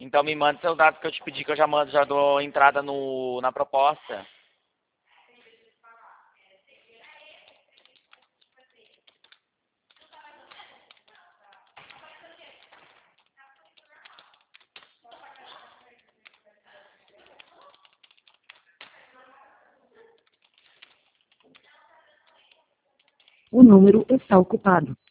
Então me manda seus dados que eu te pedi, que eu já mando, já dou entrada na proposta. O número está ocupado.